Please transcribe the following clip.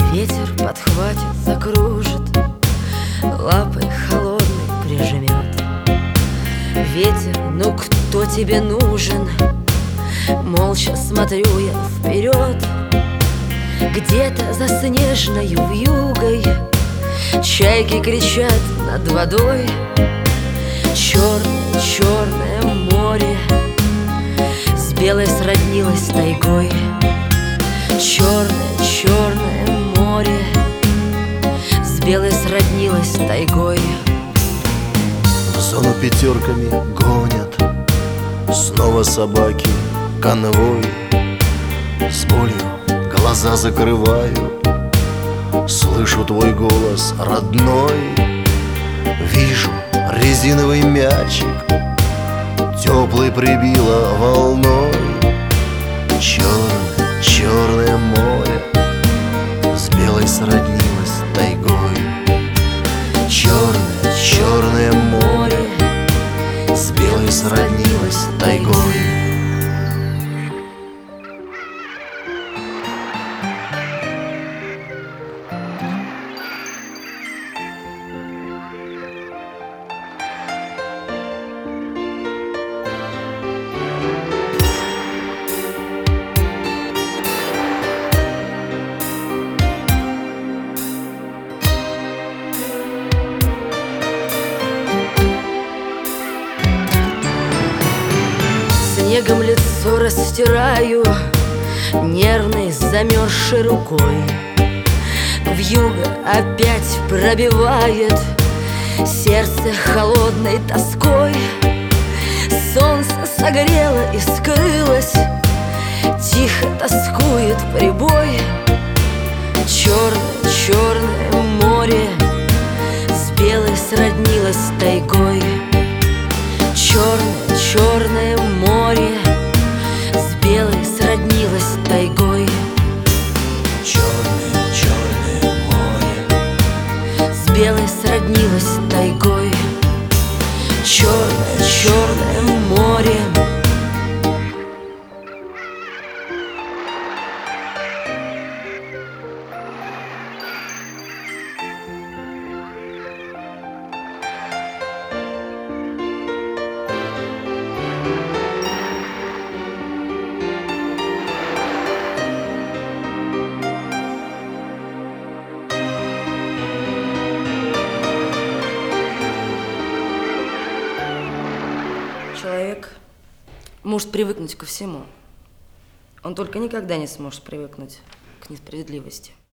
Ветер подхватит, закружит, лапой холодной прижмет. Ветер, ну кто тебе нужен? Молча смотрю я вперед. Где-то за снежною вьюгой чайки кричат над водой. Черное, черное море с белой сроднилось тайгой. Черное, черное море с белой сроднилось тайгой. В зону пятерками гонят снова собаки конвой. С болью глаза закрываю, слышу твой голос родной. Вижу резиновый мячик, теплый прибило волной. Черное, черное море с белой сроднилось тайгой. Черное, черное море с белой сроднилось тайгой. Снегом лицо растираю нервной замерзшей рукой. Вьюга опять пробивает сердце холодной тоской. Солнце согрело и скрылось, тихо тоскует прибой. Черное, черное море с белой сроднилось тайгой. Черное, черное море с белой сроднилось тайгой. Черное, черное море С белой сроднилось тайгой. Черное, черное море. Человек может привыкнуть ко всему. Он только никогда не сможет привыкнуть к несправедливости.